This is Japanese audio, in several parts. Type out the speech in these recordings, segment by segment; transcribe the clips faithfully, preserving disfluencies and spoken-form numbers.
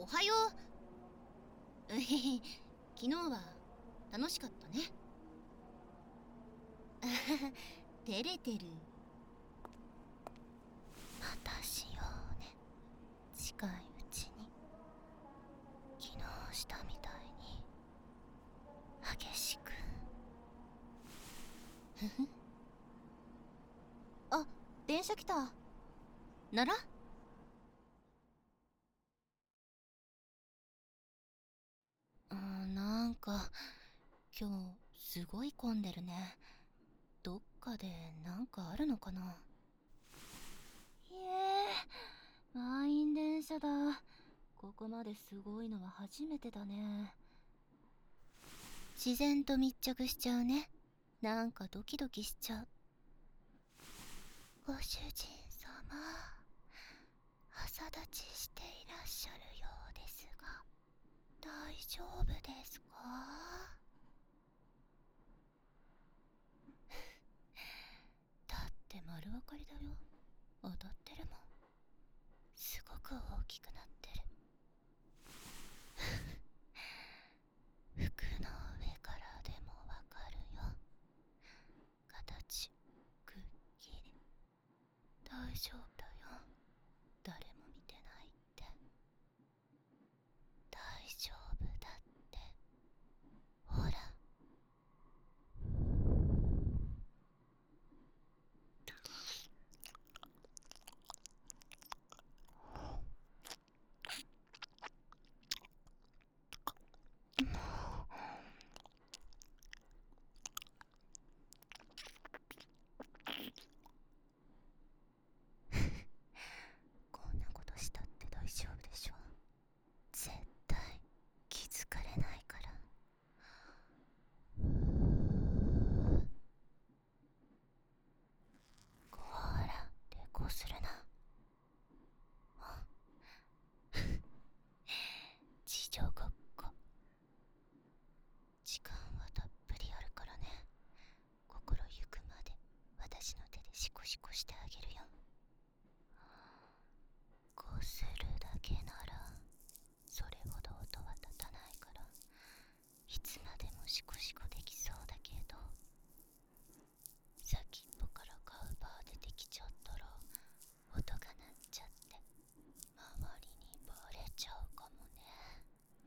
おはよう。うへへ、昨日は楽しかったね。あはは、照れてる。 またしようね。近いうちに。昨日したみたいに激しく。 ふふ。あ、電車来た。ならうん、なんか今日すごい混んでるね。どっかでなんかあるのかな。いえ、満員電車だ。ここまですごいのは初めてだね。自然と密着しちゃうね。なんかドキドキしちゃう。ご主人様、朝立ちしていらっしゃるようですが、大丈夫ですか？だって丸分かりだよ。踊ってるもん。すごく大きくなってる。服の上からでもわかるよ。形くっきり。大丈夫だよ。誰も見てないって。大丈夫だって。ほら。こんなことしたって大丈夫でしょ。絶対気づかれないから。こら、抵抗するな。地上ごっこ。時間はたっぷりあるからね。心ゆくまで私の手でシコシコしてあげるよ。こするだけならそれほど音は立たないから、いつまでもシコシコできそうだけど、先っぽからカウパー出てきちゃったら音が鳴っちゃって周りにバレちゃうかもね。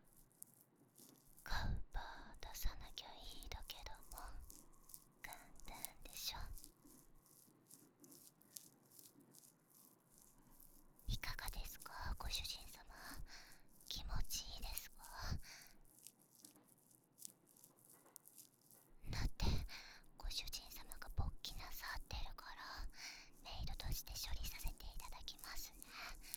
カウパー出さなきゃいいだけだもん。簡単でしょ。いかがですか、ご主人様。気持ちいいですか？だってご主人様が勃起なさってるから、メイドとして処理させていただきますね。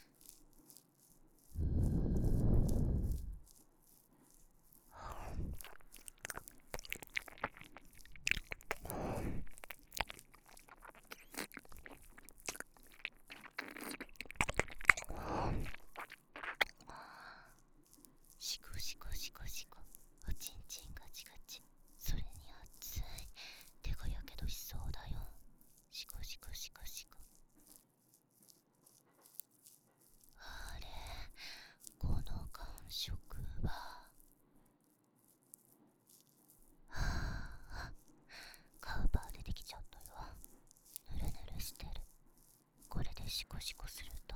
シコシコシコシコ、おちんちんガチガチ。それに熱い。手がやけどしそうだよ。シコシコシコシコ。あれ、この感触は。はあ、カウパー出てきちゃったよ。ぬるぬるしてる。これでシコシコすると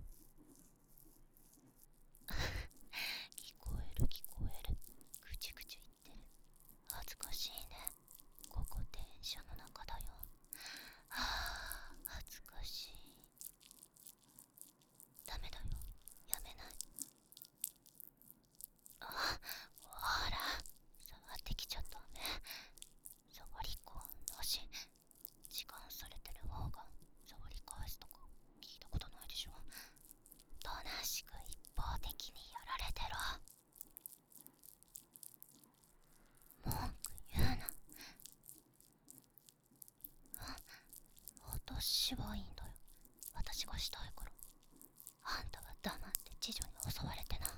聞こえる聞こえる。ぐちぐち言ってる。恥ずかしいね。ここ電車の中だよ。はあ、恥ずかしい。ダメだよ。やめない。あ、ほら、触ってきちゃダメ。触りっこなし。時間されてる方が触り返すとか聞いたことないでしょ。となしく一方的にやられてろ。文句言うな。私はいいんだよ。私がしたいから。あんたは黙って知女に襲われてな。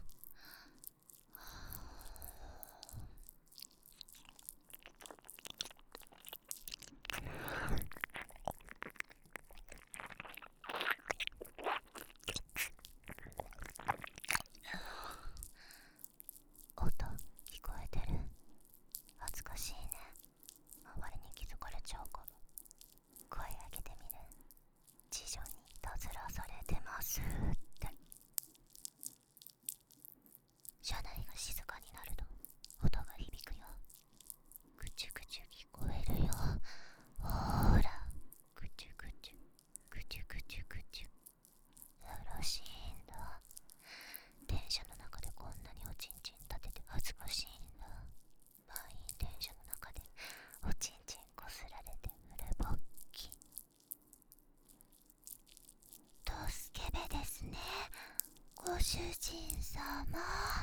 声上げてみる。地上にいたずらされてますって。車内が静かになると音が響くよ。ぐちゅぐちゅ聞こえるよ。ほーら、ぐちゅぐちゅぐちゅぐちゅぐちゅ。よろしいんだ。電車の中でこんなにおちんちん立てて恥ずかしいんだ。満員電車の中でおちんちんこすられてフルボッキ。とスケベですね、ご主人様。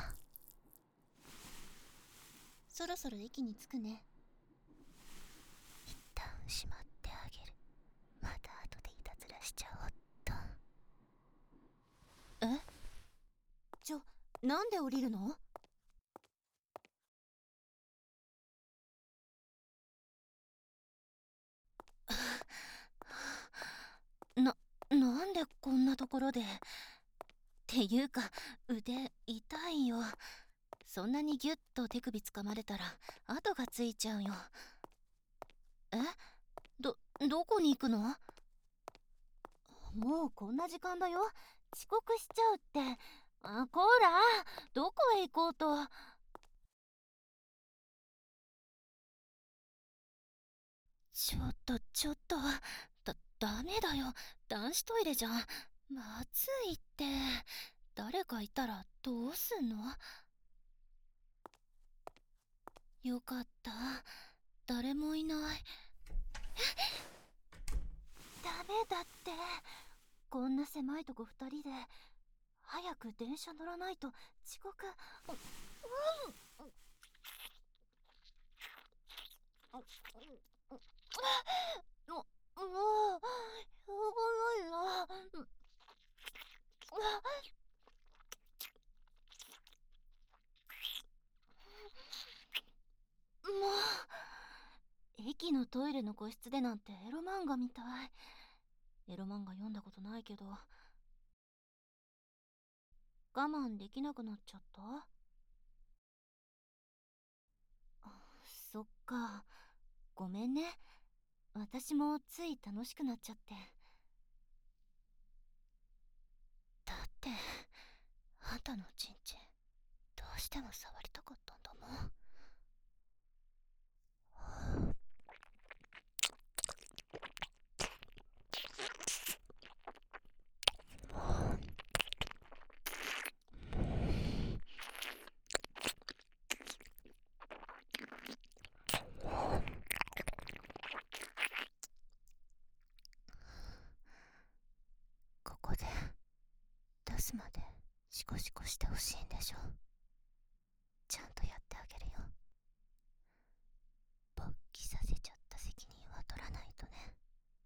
そろそろ駅に着くね。一旦しまってあげる。また後でいたずらしちゃおっと。え？ちょ、なんで降りるの？な、なんでこんなところで。っていうか、腕痛いよ。そんなにギュッと手首掴まれたら跡がついちゃうよ。え？ど、どこに行くの？もうこんな時間だよ。遅刻しちゃうって。あ、こら、どこへ行こうと。ちょっとちょっと、だ、ダメだよ。男子トイレじゃん。まずいって。誰かいたらどうすんの？よかった。誰もいない。ダメだって。こんな狭いとこ二人で。早く電車乗らないと遅刻。うん。もう、もう、しょうがないな。もう、駅のトイレの個室でなんてエロ漫画みたい。エロ漫画読んだことないけど、我慢できなくなっちゃった。あ、そっか。ごめんね。私もつい楽しくなっちゃって。だって、あんたのちんちん、どうしても触りたかったんだもん。ここで出すまでシコシコしてほしいんでしょ。ちゃんとやってあげるよ。勃起させちゃった責任は取らないとね。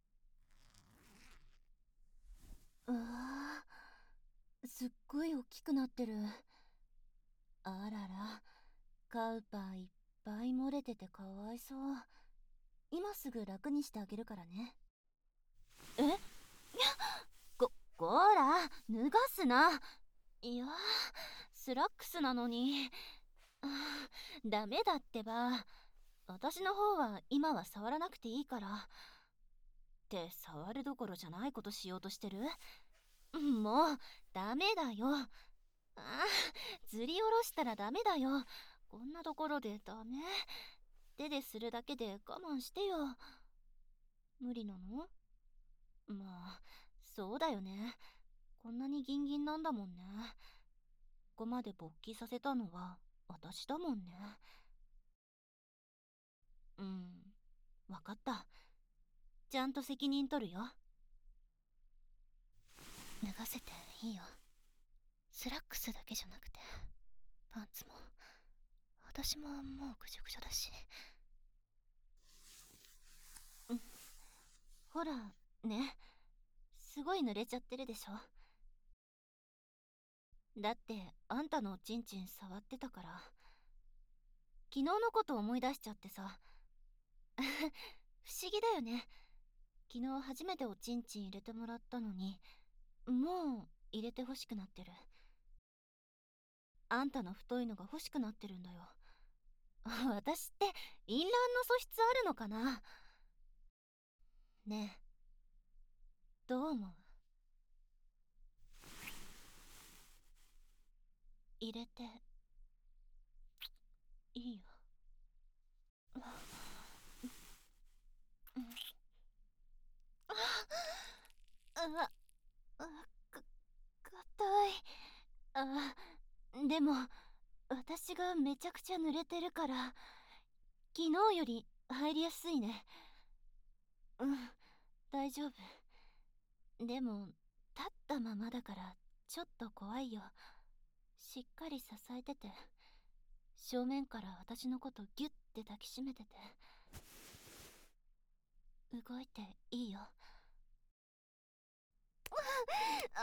うわー、すっごい大きくなってる。あらら、カウパーいっぱい漏れててかわいそう。今すぐ楽にしてあげるからね。え？いや、こ、こら、脱がすな。いや、スラックスなのに。あー、ダメだってば。私の方は今は触らなくていいから。って触るどころじゃないことしようとしてる？もう、ダメだよ。ああ、ずり下ろしたらダメだよ。こんなところでダメ。手でするだけで我慢してよ。無理なの？まあ、そうだよね。こんなにギンギンなんだもんね。ここまで勃起させたのは私だもんね。うん、わかった。ちゃんと責任取るよ。脱がせていいよ。スラックスだけじゃなくて、パンツも。私ももうぐしょぐしょだし。うん、ほら、ね。すごい濡れちゃってるでしょ。だって、あんたのおちんちん触ってたから。昨日のこと思い出しちゃってさ。不思議だよね。昨日初めておちんちん入れてもらったのに、もう入れてほしくなってる。あんたの太いのが欲しくなってるんだよ。私って淫乱の素質あるのかな？ねどう思う？入れていいよ。あああか硬い。あでも私がめちゃくちゃ濡れてるから昨日より入りやすいね。うん、大丈夫。でも立ったままだからちょっと怖いよ。しっかり支えてて。正面から私のことギュッて抱きしめてて。動いていいよ。ああ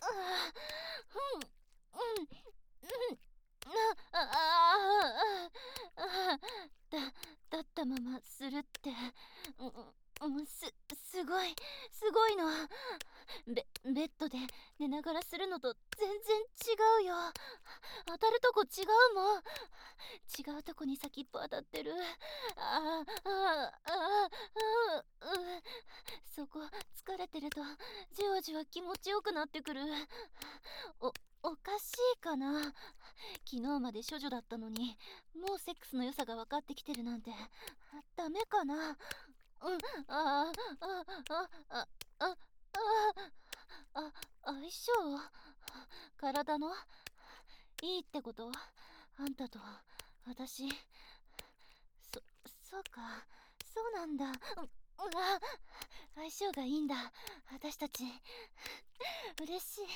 うんうんうんあああだだったままするってうんうんすすごいすごいの。ベベッドで寝ながらするのと全然違うよ。当たるとこ違うもん。違うとこに先っぽ当たってる。ああああああそこ疲れてるとじわじわ気持ちよくなってくる。おおかしいかな。昨日まで処女だったのにもうセックスの良さが分かってきてるなんてダメかな。うんあああああああ相性体のいいってこと？あんたと私そそうかそうなんだ。うわ相性がいいんだ私たち。嬉しい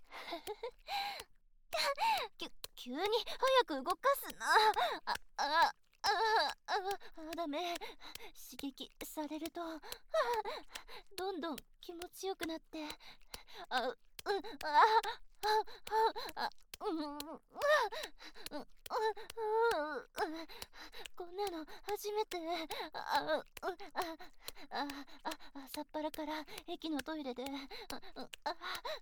きゅ急に早く動かすな。あああああダメ。刺激されるとどんどん気持ちよくなってあうあああうんうんうんこんなの初めて。ああああ朝っぱらから駅のトイレでああ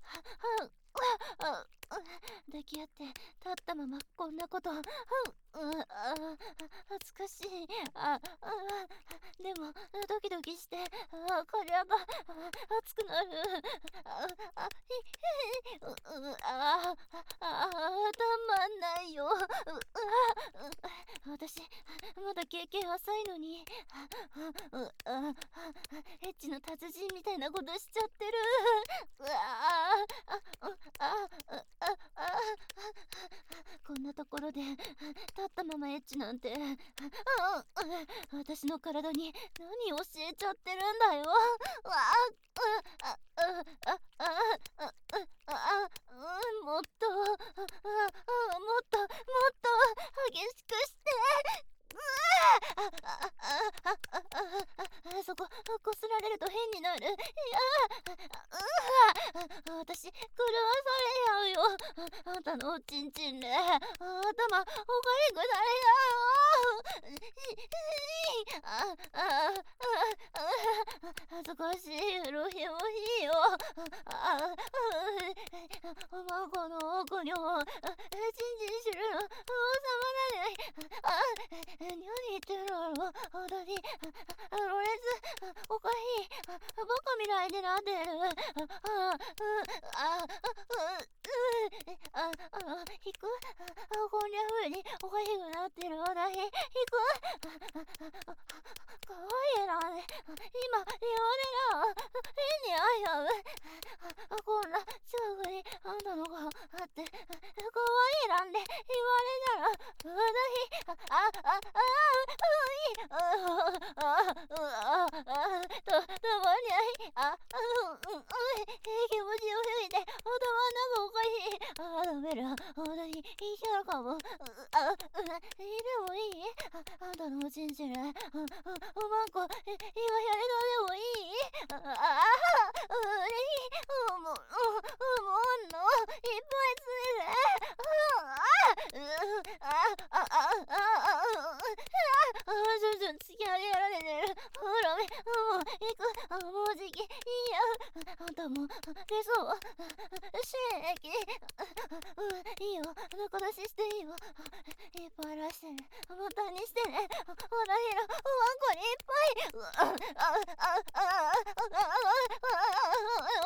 あ抱き合って立ったままこんなこと。うんあ恥ずかしい。ああでもドキドキしてあこりゃば熱くなる。ああひうああたまんないよ。うあ私まだ経験浅いのにうあエッチの達人みたいなことしちゃってる。うわあああああこんなところで立ったままエッチなんて私の体に何教えちゃってるんだよ。わあああああああもっともっともっと激しくして。ああああそここすられると変になる。いやうわ私狂わされちゃうよ。あんたのおちんちんで頭おかしくされちゃうよ。ああ恥ずかしい。エロヒもいいよ。ああおまんこの奥にもちんちんするの収まらない。あ何言ってるの。本当にロレスおかしい。バカみたいになってる。あああああ引くこんな風におかしくなってる私引くかわいいなね。今言われな変にあいあうこんな近くにあんたの顔あってかわいいなんて言われたら私ああああああああとたまにあうんうん気持ちよすぎて頭の中おかしい。あダメだ私いいキャラかも。あでもいいあんたのおちんちんねおまんこ今やれたでもいい。ああうれしいもうもうのいっぱいついてあああああああちょちょ付き合いやられてる。ほらめもう行くもうじきいいやあんたも出そうシェーキいいよ中出ししていいよ。いっぱい出してねまたにしてね。ほらひらワンコにいっぱい。うわあああああああ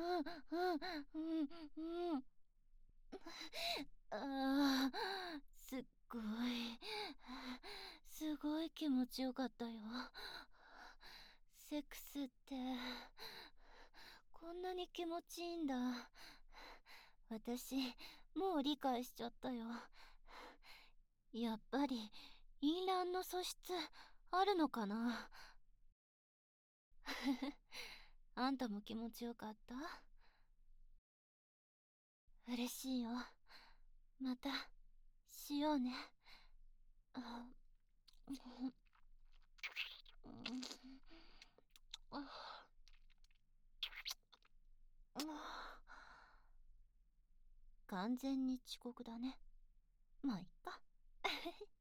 うんうん。ああ、すっごい、すごい気持ちよかったよ。セックスってこんなに気持ちいいんだ。私もう理解しちゃったよ。やっぱり淫乱の素質あるのかな。あんたも気持ちよかった？嬉しいよ。またしようね。あ、うん、あ、あ、完全に遅刻だね。まあいっか。